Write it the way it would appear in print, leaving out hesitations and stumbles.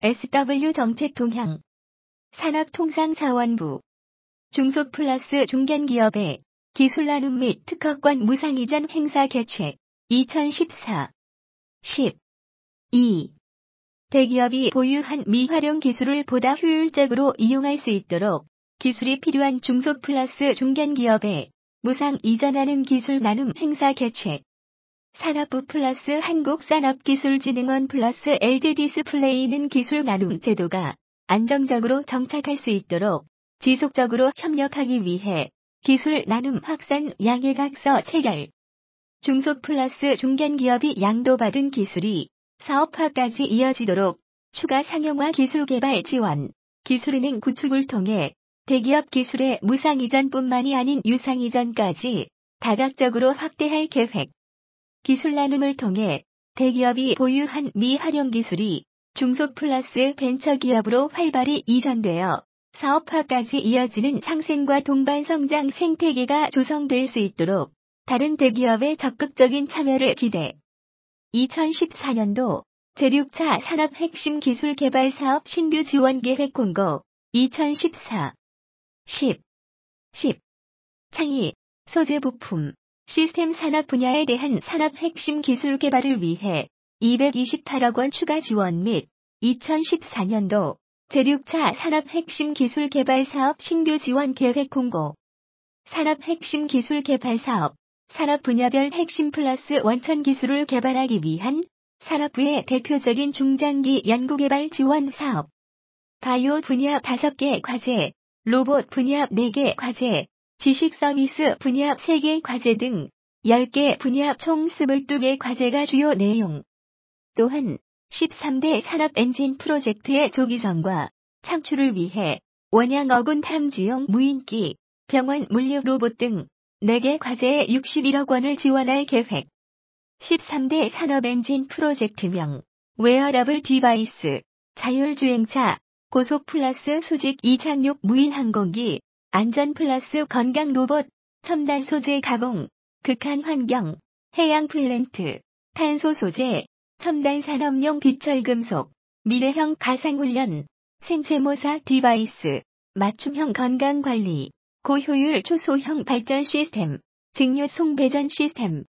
SW 정책 동향. 산업통상자원부. 중소플러스 중견기업의 기술 나눔 및 특허권 무상 이전 행사 개최. 2014. 10. 2. 대기업이 보유한 미활용 기술을 보다 효율적으로 이용할 수 있도록 기술이 필요한 중소플러스 중견기업에 무상 이전하는 기술 나눔 행사 개최. 산업부 플러스 한국산업기술진흥원 플러스 LG디스플레이는 기술 나눔 제도가 안정적으로 정착할 수 있도록 지속적으로 협력하기 위해 기술 나눔 확산 양해각서 체결. 중소플러스 중견기업이 양도받은 기술이 사업화까지 이어지도록 추가 상용화 기술 개발 지원, 기술은행 구축을 통해 대기업 기술의 무상 이전뿐만이 아닌 유상 이전까지 다각적으로 확대할 계획. 기술 나눔을 통해 대기업이 보유한 미활용 기술이 중소플러스 벤처기업으로 활발히 이전되어 사업화까지 이어지는 상생과 동반 성장 생태계가 조성될 수 있도록 다른 대기업의 적극적인 참여를 기대. 2014년도 제6차 산업 핵심 기술 개발 사업 신규 지원 계획 공고. 2014. 10. 창의, 소재 부품, 시스템 산업 분야에 대한 산업 핵심 기술 개발을 위해 228억 원 추가 지원 및 2014년도 제6차 산업 핵심 기술 개발 사업 신규 지원 계획 공고. 산업 핵심 기술 개발 사업, 산업 분야별 핵심 플러스 원천 기술을 개발하기 위한 산업부의 대표적인 중장기 연구개발 지원 사업. 바이오 분야 5개 과제, 로봇 분야 4개 과제, 지식 서비스 분야 3개 과제 등 10개 분야 총 22개 과제가 주요 내용. 또한 13대 산업 엔진 프로젝트의 조기성과 창출을 위해 원양 어군 탐지용 무인기, 병원 물류 로봇 등 4개 과제에 61억 원을 지원할 계획. 13대 산업 엔진 프로젝트명, 웨어러블 디바이스, 자율주행차, 고속 플러스 수직 이착륙 무인 항공기, 안전 플러스 건강 로봇, 첨단 소재 가공, 극한 환경, 해양 플랜트, 탄소 소재, 첨단 산업용 비철금속, 미래형 가상훈련, 생체모사 디바이스, 맞춤형 건강관리, 고효율 초소형 발전 시스템, 증류송 배전 시스템.